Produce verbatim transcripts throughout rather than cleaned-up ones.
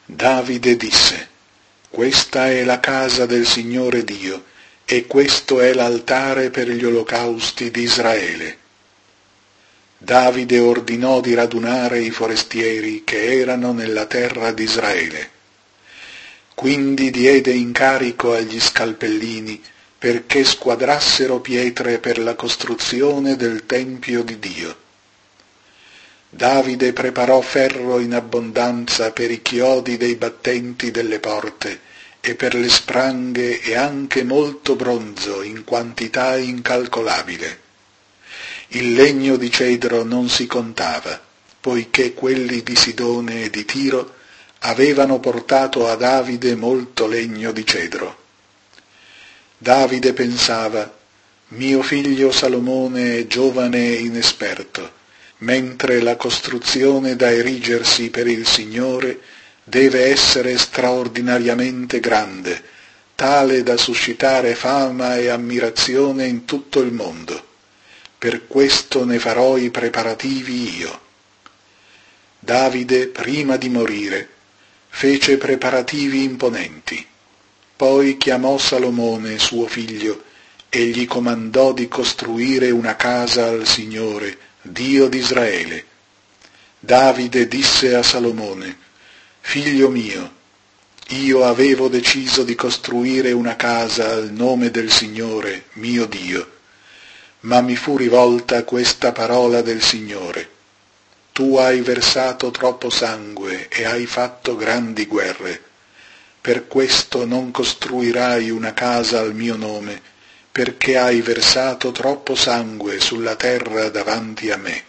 Davide disse: «Questa è la casa del Signore Dio, e questo è l'altare per gli olocausti di Israele». Davide ordinò di radunare i forestieri che erano nella terra di Israele. Quindi diede incarico agli scalpellini perché squadrassero pietre per la costruzione del Tempio di Dio. Davide preparò ferro in abbondanza per i chiodi dei battenti delle porte e per le spranghe, e anche molto bronzo in quantità incalcolabile. Il legno di cedro non si contava, poiché quelli di Sidone e di Tiro avevano portato a Davide molto legno di cedro. Davide pensava: «Mio figlio Salomone è giovane e inesperto, mentre la costruzione da erigersi per il Signore deve essere straordinariamente grande, tale da suscitare fama e ammirazione in tutto il mondo. Per questo ne farò i preparativi io». Davide, prima di morire, fece preparativi imponenti. Poi chiamò Salomone, suo figlio, e gli comandò di costruire una casa al Signore, Dio di Israele. Davide disse a Salomone: «Figlio mio, io avevo deciso di costruire una casa al nome del Signore, mio Dio, ma mi fu rivolta questa parola del Signore: tu hai versato troppo sangue e hai fatto grandi guerre. Per questo non costruirai una casa al mio nome, perché hai versato troppo sangue sulla terra davanti a me.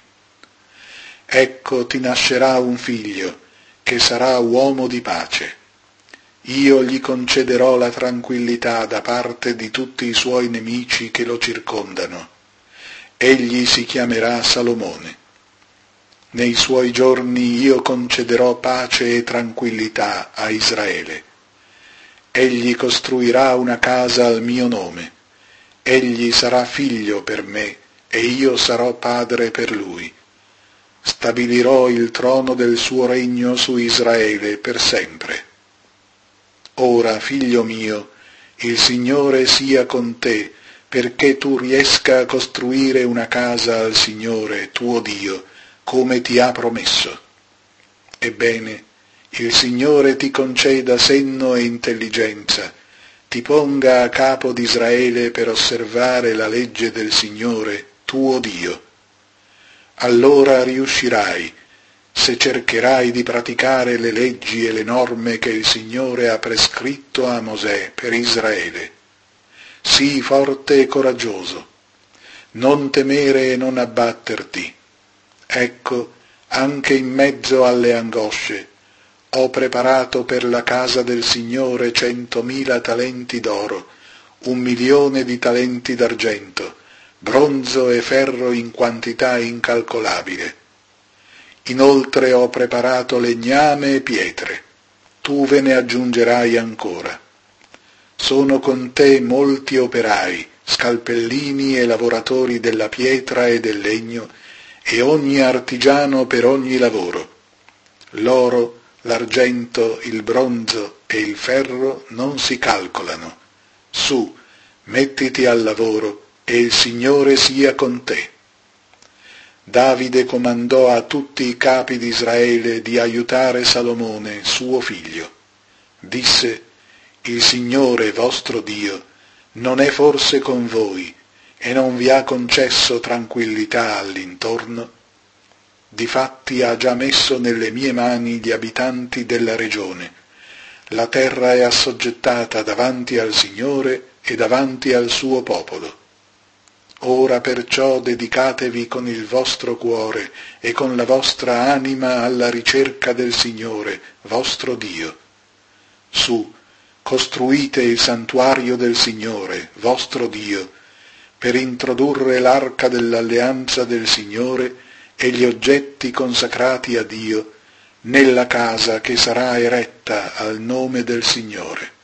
Ecco, ti nascerà un figlio, che sarà uomo di pace. Io gli concederò la tranquillità da parte di tutti i suoi nemici che lo circondano. Egli si chiamerà Salomone. Nei suoi giorni io concederò pace e tranquillità a Israele. Egli costruirà una casa al mio nome. Egli sarà figlio per me, e io sarò padre per lui. Stabilirò il trono del suo regno su Israele per sempre. Ora, figlio mio, il Signore sia con te, perché tu riesca a costruire una casa al Signore, tuo Dio, come ti ha promesso. Ebbene, il Signore ti conceda senno e intelligenza, ti ponga a capo di Israele per osservare la legge del Signore, tuo Dio. Allora riuscirai, se cercherai di praticare le leggi e le norme che il Signore ha prescritto a Mosè per Israele. Sii forte e coraggioso, non temere e non abbatterti. Ecco, anche in mezzo alle angosce, ho preparato per la casa del Signore centomila talenti d'oro, un milione di talenti d'argento, bronzo e ferro in quantità incalcolabile. Inoltre ho preparato legname e pietre, tu ve ne aggiungerai ancora. Sono con te molti operai, scalpellini e lavoratori della pietra e del legno, e ogni artigiano per ogni lavoro. L'oro, l'argento, il bronzo e il ferro non si calcolano. Su, mettiti al lavoro, e il Signore sia con te». Davide comandò a tutti i capi di Israele di aiutare Salomone, suo figlio. Disse: «Il Signore vostro Dio non è forse con voi, e non vi ha concesso tranquillità all'intorno? Difatti ha già messo nelle mie mani gli abitanti della regione. La terra è assoggettata davanti al Signore e davanti al suo popolo. Ora perciò dedicatevi con il vostro cuore e con la vostra anima alla ricerca del Signore, vostro Dio. Su, costruite il santuario del Signore, vostro Dio, per introdurre l'arca dell'alleanza del Signore e gli oggetti consacrati a Dio nella casa che sarà eretta al nome del Signore.